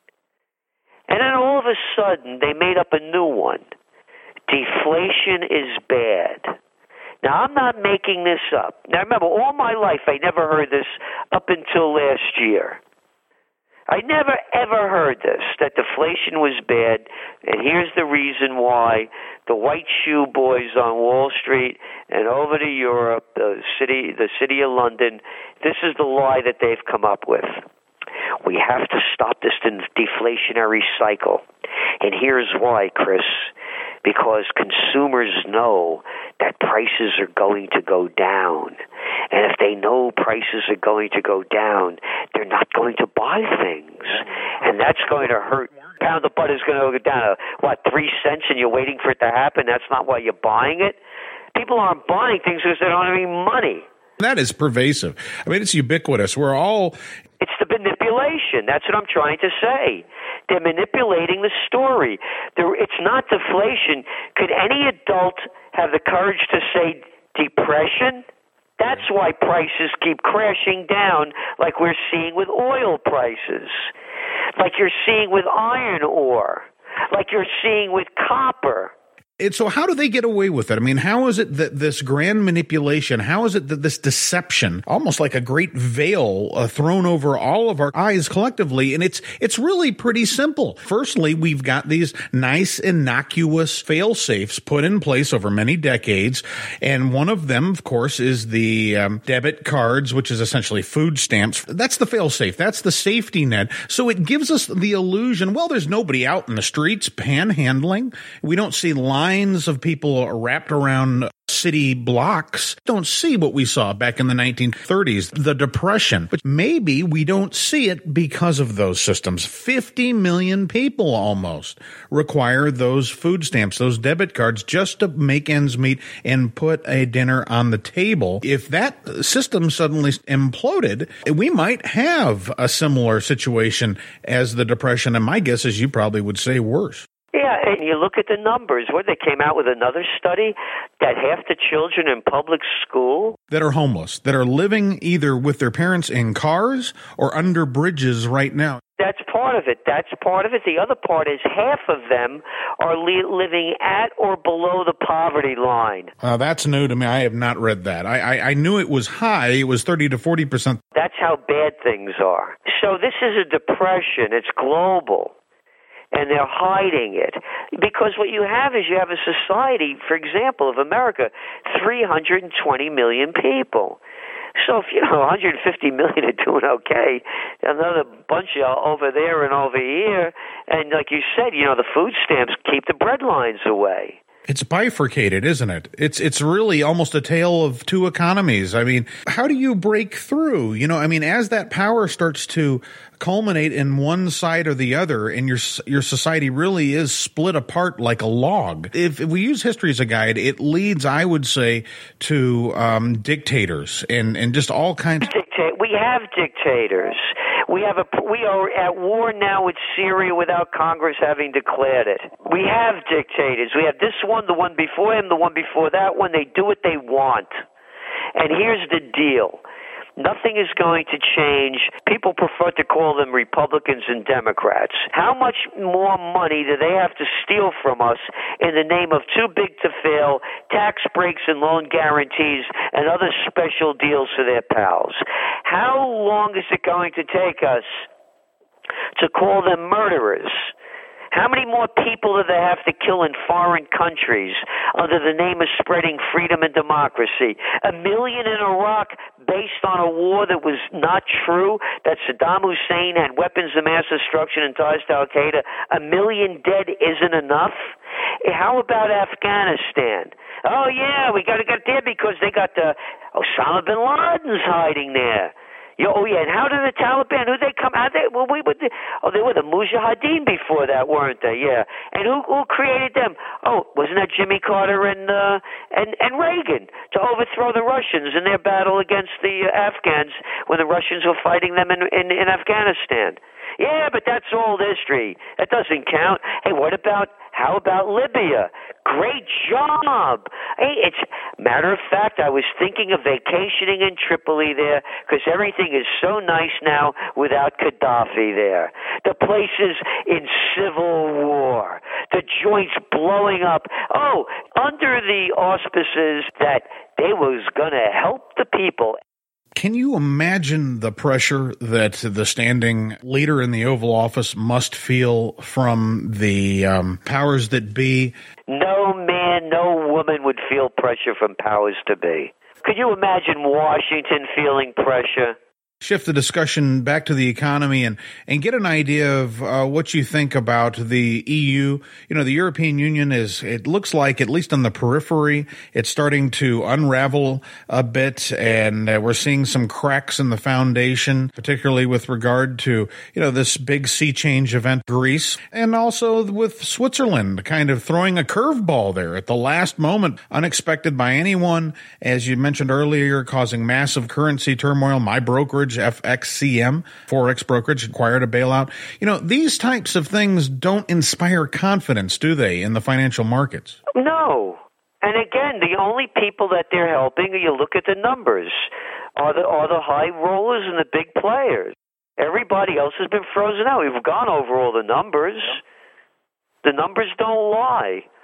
And then all of a sudden, they made up a new one. Deflation is bad. Now, I'm not making this up. Now, remember, all my life, I never heard this up until last year. I never, ever heard this, that deflation was bad, and here's the reason why. The white shoe boys on Wall Street and over to Europe, the city, the city of London, this is the lie that they've come up with. We have to stop this deflationary cycle. And here's why, Chris. Because consumers know that prices are going to go down. And if they know prices are going to go down, they're not going to buy things. And that's going to hurt. A pound of butter is going to go down to, what, three cents, and you're waiting for it to happen? That's not why you're buying it? People aren't buying things because they don't have any money. That is pervasive. I mean, it's ubiquitous. We're all... It's the manipulation. That's what I'm trying to say. They're manipulating the story. They're, it's not deflation. Could any adult have the courage to say depression? That's why prices keep crashing down like we're seeing with oil prices, like you're seeing with iron ore, like you're seeing with copper. It, so how do they get away with it? I mean, how is it that this grand manipulation, how is it that this deception, almost like a great veil uh, thrown over all of our eyes collectively? And it's it's really pretty simple. Firstly, we've got these nice, innocuous fail-safes put in place over many decades. And one of them, of course, is the um, debit cards, which is essentially food stamps. That's the fail-safe. That's the safety net. So it gives us the illusion, well, there's nobody out in the streets panhandling. We don't see lines of people wrapped around city blocks. Don't see what we saw back in the nineteen thirties, the Depression. But maybe we don't see it because of those systems. fifty million people almost require those food stamps, those debit cards, just to make ends meet and put a dinner on the table. If that system suddenly imploded, we might have a similar situation as the Depression. And my guess is you probably would say worse. Yeah, and you look at the numbers. What, they came out with another study that half the children in public school that are homeless, that are living either with their parents in cars or under bridges right now. That's part of it. That's part of it. The other part is half of them are li- living at or below the poverty line. Uh, that's new to me. I have not read that. I, I, I knew it was high. It was thirty to forty percent. That's how bad things are. So this is a depression. It's global. And they're hiding it. Because what you have is you have a society, for example, of America, three hundred twenty million people. So if, you know, one hundred fifty million are doing okay, another bunch are over there and over here, and like you said, you know, the food stamps keep the bread lines away. It's bifurcated, isn't it? It's it's really almost a tale of two economies. I mean, how do you break through? You know, I mean, as that power starts to culminate in one side or the other, and your your society really is split apart like a log. If, if we use history as a guide, it leads, I would say, to um, dictators and, and just all kinds of... Dicta- we have dictators. We have a we are at war now with Syria without Congress having declared it. We have dictators. We have this one, the one before him, the one before that one. They do what they want. And here's the deal. Nothing is going to change. People prefer to call them Republicans and Democrats. How much more money do they have to steal from us in the name of too big to fail, tax breaks and loan guarantees, and other special deals for their pals? How long is it going to take us to call them murderers? How many more people do they have to kill in foreign countries under the name of spreading freedom and democracy? A million in Iraq based on a war that was not true, that Saddam Hussein had weapons of mass destruction and ties to Al-Qaeda. A million dead isn't enough? How about Afghanistan? Oh, yeah, we got to get there because they got the Osama bin Laden's hiding there. Oh, yeah, and how did the Taliban, who they come out? They, well, we were the, oh, they were the Mujahideen before that, weren't they? Yeah. And who who created them? Oh, wasn't that Jimmy Carter and uh, and, and Reagan to overthrow the Russians in their battle against the uh, Afghans when the Russians were fighting them in, in, in Afghanistan? Yeah, but that's old history. That doesn't count. Hey, what about, how about Libya? Great job. Hey, it's, matter of fact, I was thinking of vacationing in Tripoli there because everything is so nice now without Gaddafi there. The place is in civil war. The joint's blowing up. Oh, under the auspices that they was going to help the people. Can you imagine the pressure that the standing leader in the Oval Office must feel from the um, powers that be? No man, no woman would feel pressure from powers to be. Could you imagine Washington feeling pressure? Shift the discussion back to the economy and, and get an idea of uh, what you think about the E U. You know, the European Union is, it looks like, at least on the periphery, it's starting to unravel a bit, and uh, we're seeing some cracks in the foundation, particularly with regard to, you know, this big sea change event, Greece, and also with Switzerland kind of throwing a curveball there at the last moment, unexpected by anyone, as you mentioned earlier, causing massive currency turmoil. My brokerage, F X C M, Forex brokerage, acquired a bailout. You know, these types of things don't inspire confidence, do they, in the financial markets? No. And again, the only people that they're helping, you look at the numbers, are the, are the high rollers and the big players. Everybody else has been frozen out. We've gone over all the numbers. The numbers don't lie.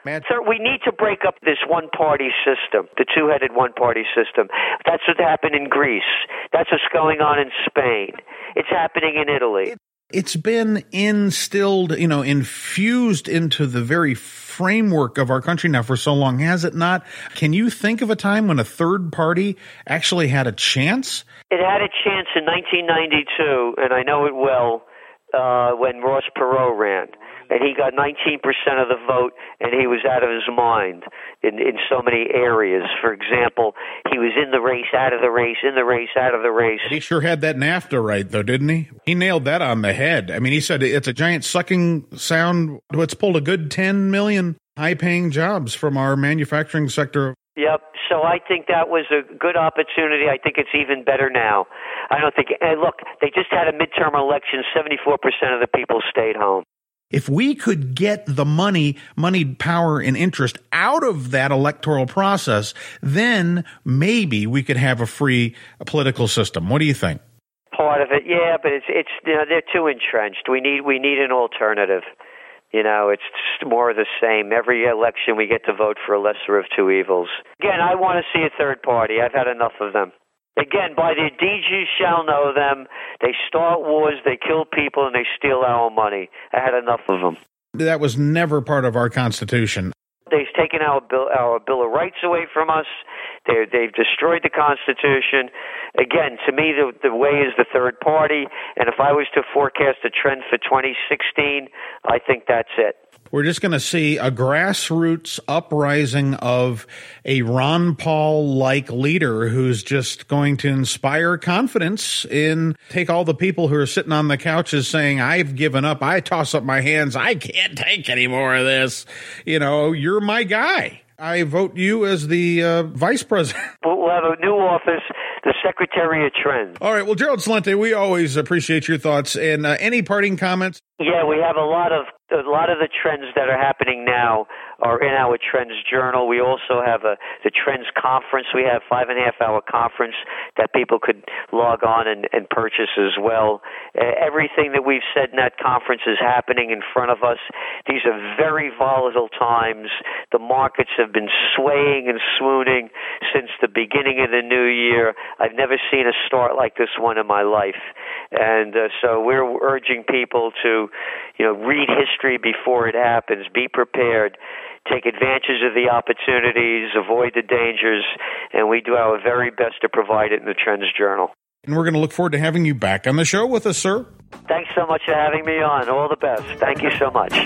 Matt. Sir, we need to break up this one-party system, the two-headed one-party system. That's what happened in Greece. That's what's going on in Spain. It's happening in Italy. It's been instilled, you know, infused into the very framework of our country now for so long, has it not? Can you think of a time when a third party actually had a chance? It had a chance in nineteen ninety-two, and I know it well, uh, when Ross Perot ran. And he got nineteen percent of the vote, and he was out of his mind in, in so many areas. For example, he was in the race, out of the race, in the race, out of the race. He sure had that NAFTA right, though, didn't he? He nailed that on the head. I mean, he said it's a giant sucking sound. It's pulled a good ten million high-paying jobs from our manufacturing sector. Yep. So I think that was a good opportunity. I think it's even better now. I don't think, and look, they just had a midterm election. seventy-four percent of the people stayed home. If we could get the money, moneyed power and interest out of that electoral process, then maybe we could have a free political system. What do you think? Part of it, yeah, but it's it's you know, they're too entrenched. We need we need an alternative. You know, it's just more of the same. Every election we get to vote for a lesser of two evils. Again, I want to see a third party. I've had enough of them. Again, by their deeds you shall know them. They start wars, they kill people, and they steal our money. I had enough of them. That was never part of our Constitution. They've taken our bill, our Bill of Rights away from us. They're, they've destroyed the Constitution. Again, to me, the, the way is the third party. And if I was to forecast a trend for twenty sixteen, I think that's it. We're just going to see a grassroots uprising of a Ron Paul-like leader who's just going to inspire confidence in take all the people who are sitting on the couches saying, I've given up, I toss up my hands, I can't take any more of this. You know, you're my guy. I vote you as the uh, vice president. We'll have a new office, the Secretary of Trends. All right. Well, Gerald Celente, we always appreciate your thoughts. And uh, any parting comments? Yeah, we have a lot of a lot of the trends that are happening now are in our Trends Journal. We also have a the Trends Conference. We have five and a half hour conference that people could log on and, and purchase as well. Uh, everything that we've said in that conference is happening in front of us. These are very volatile times. The markets have been swaying and swooning since the beginning of the new year. I've never seen a start like this one in my life. And uh, so we're urging people to, you know, read history before it happens. Be prepared. Take advantage of the opportunities. Avoid the dangers. And we do our very best to provide it in the Trends Journal. And we're going to look forward to having you back on the show with us, sir. Thanks so much for having me on. All the best. Thank you so much.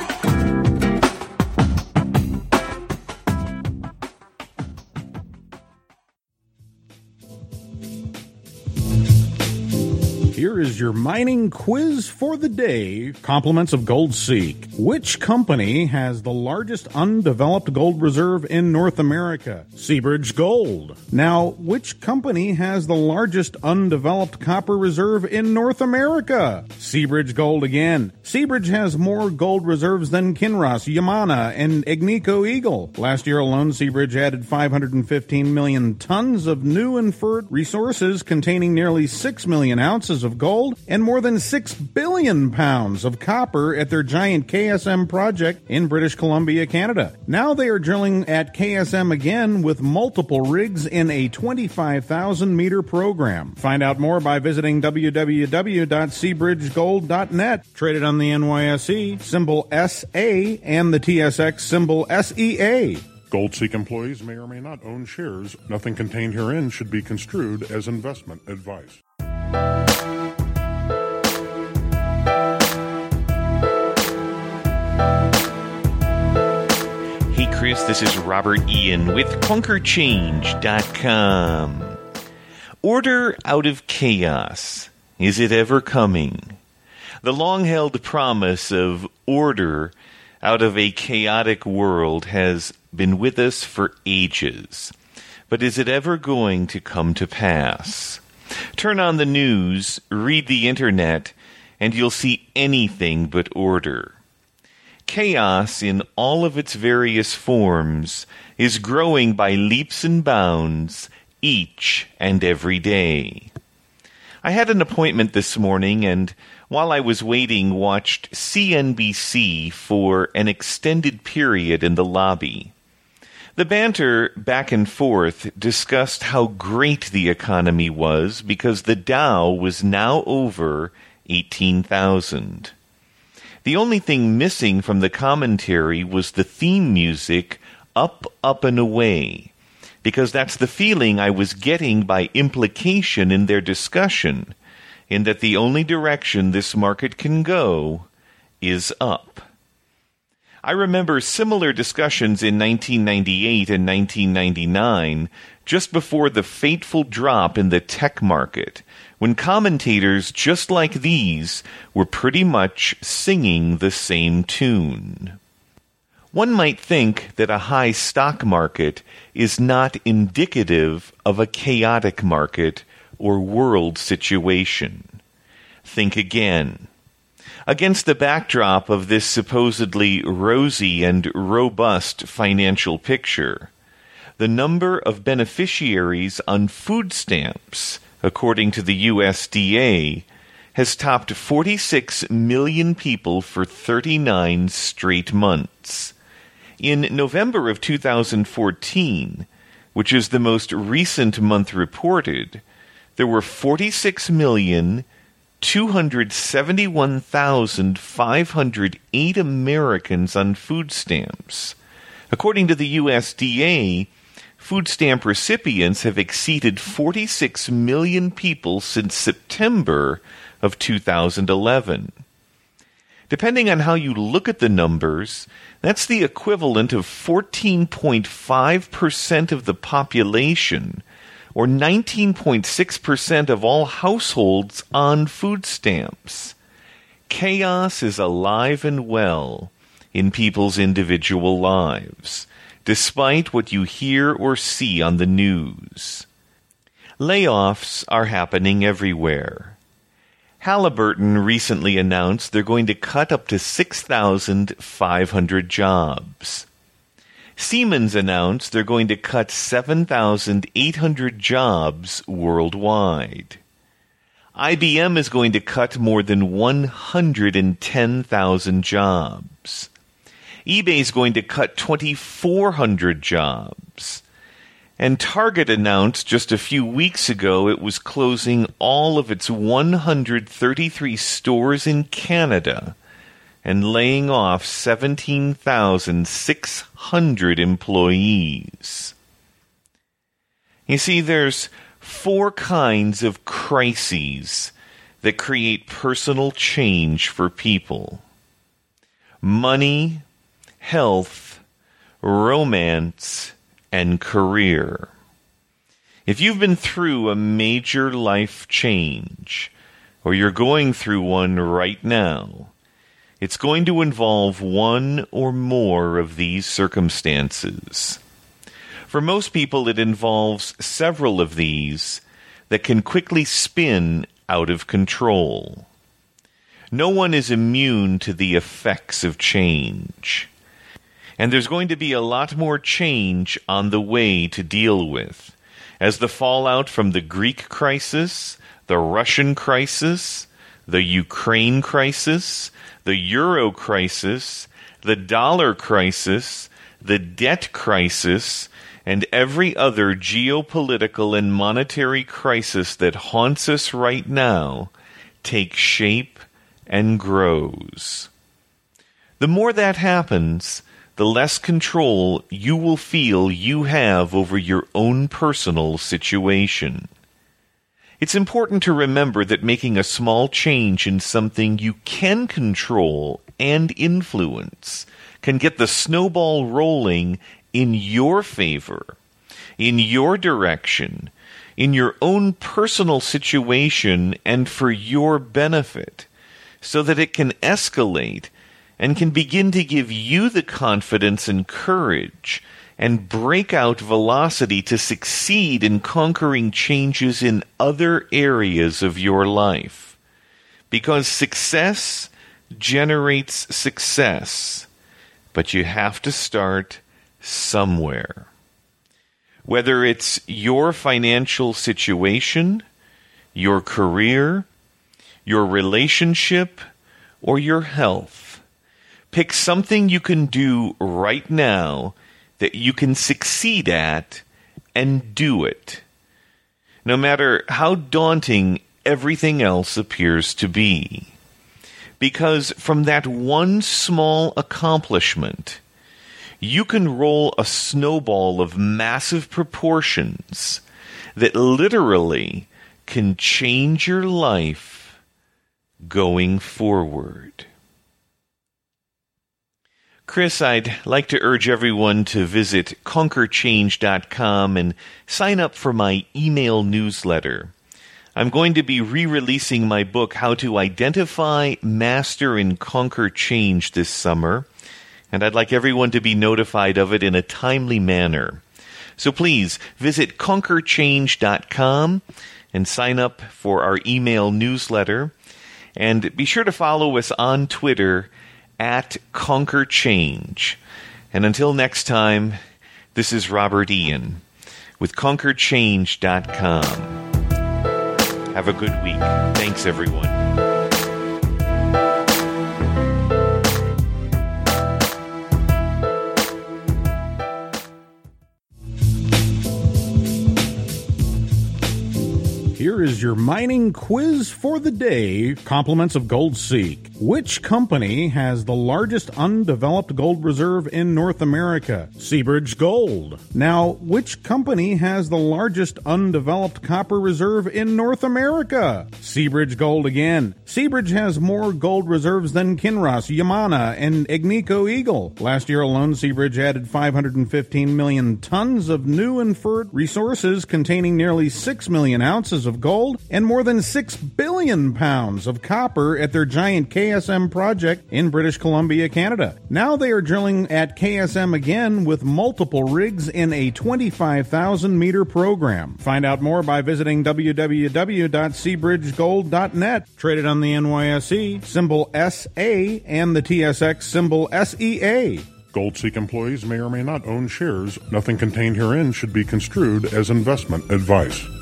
Here is your mining quiz for the day. Compliments of GoldSeek. Which company has the largest undeveloped gold reserve in North America? Seabridge Gold. Now, which company has the largest undeveloped copper reserve in North America? Seabridge Gold again. Seabridge has more gold reserves than Kinross, Yamana, and Agnico Eagle. Last year alone, Seabridge added five hundred fifteen million tons of new inferred resources containing nearly six million ounces of gold and more than six billion pounds of copper at their giant K S M project in British Columbia, Canada. Now they are drilling at K S M again with multiple rigs in a twenty-five thousand meter program. Find out more by visiting w w w dot seabridge gold dot net. Traded on the N Y S E, symbol S A, and the T S X, symbol S E A. GoldSeek employees may or may not own shares. Nothing contained herein should be construed as investment advice. Hey Chris, this is Robert Ian with Conquer Change dot com. Order out of chaos. Is it ever coming? The long-held promise of order out of a chaotic world has been with us for ages. But is it ever going to come to pass? Turn on the news, read the internet, and you'll see anything but order. Chaos in all of its various forms is growing by leaps and bounds each and every day. I had an appointment this morning, and while I was waiting, watched C N B C for an extended period in the lobby. The banter back and forth discussed how great the economy was because the Dow was now over eighteen thousand. The only thing missing from the commentary was the theme music, Up, Up, and Away, because that's the feeling I was getting by implication in their discussion, in that the only direction this market can go is up. I remember similar discussions in nineteen ninety-eight and nineteen ninety-nine, just before the fateful drop in the tech market, when commentators just like these were pretty much singing the same tune. One might think that a high stock market is not indicative of a chaotic market or world situation. Think again. Against the backdrop of this supposedly rosy and robust financial picture, the number of beneficiaries on food stamps, according to the U S D A, has topped forty-six million people for thirty-nine straight months. In November of two thousand fourteen, which is the most recent month reported, there were forty-six million two hundred seventy-one thousand five hundred eight Americans on food stamps. According to the U S D A, food stamp recipients have exceeded forty-six million people since September of two thousand eleven. Depending on how you look at the numbers, that's the equivalent of fourteen point five percent of the population, or nineteen point six percent of all households on food stamps. Chaos is alive and well in people's individual lives, despite what you hear or see on the news. Layoffs are happening everywhere. Halliburton recently announced they're going to cut up to six thousand five hundred jobs. Siemens announced they're going to cut seven thousand eight hundred jobs worldwide. I B M is going to cut more than one hundred ten thousand jobs. eBay is going to cut twenty-four hundred jobs. And Target announced just a few weeks ago it was closing all of its one hundred thirty-three stores in Canada and laying off seventeen thousand six hundred employees. You see, there's four kinds of crises that create personal change for people: money, health, romance, and career. If you've been through a major life change, or you're going through one right now, it's going to involve one or more of these circumstances. For most people, it involves several of these that can quickly spin out of control. No one is immune to the effects of change. And there's going to be a lot more change on the way to deal with, as the fallout from the Greek crisis, the Russian crisis, the Ukraine crisis, the Euro crisis, the dollar crisis, the debt crisis, and every other geopolitical and monetary crisis that haunts us right now take shape and grows. The more that happens, the less control you will feel you have over your own personal situation. It's important to remember that making a small change in something you can control and influence can get the snowball rolling in your favor, in your direction, in your own personal situation, and for your benefit, so that it can escalate and can begin to give you the confidence and courage and breakout velocity to succeed in conquering changes in other areas of your life. Because success generates success, but you have to start somewhere. Whether it's your financial situation, your career, your relationship, or your health. Pick something you can do right now that you can succeed at and do it, no matter how daunting everything else appears to be. Because from that one small accomplishment, you can roll a snowball of massive proportions that literally can change your life going forward. Chris, I'd like to urge everyone to visit conquer change dot com and sign up for my email newsletter. I'm going to be re-releasing my book, How to Identify, Master, and Conquer Change, this summer, and I'd like everyone to be notified of it in a timely manner. So please visit conquer change dot com and sign up for our email newsletter, and be sure to follow us on Twitter at Conquer Change. And until next time, this is Robert Ian with conquer change dot com. Have a good week. Thanks, everyone. Here is your mining quiz for the day, compliments of GoldSeek. Which company has the largest undeveloped gold reserve in North America? Seabridge Gold. Now, which company has the largest undeveloped copper reserve in North America? Seabridge Gold again. Seabridge has more gold reserves than Kinross, Yamana, and Agnico Eagle. Last year alone, Seabridge added five hundred fifteen million tons of new inferred resources containing nearly six million ounces of gold and more than six billion pounds of copper at their giant K S M project in British Columbia, Canada. Now they are drilling at K S M again with multiple rigs in a twenty-five thousand meter program. Find out more by visiting w w w dot seabridge gold dot net. Traded on the N Y S E, symbol S A, and the T S X, symbol S E A. GoldSeek employees may or may not own shares. Nothing contained herein should be construed as investment advice.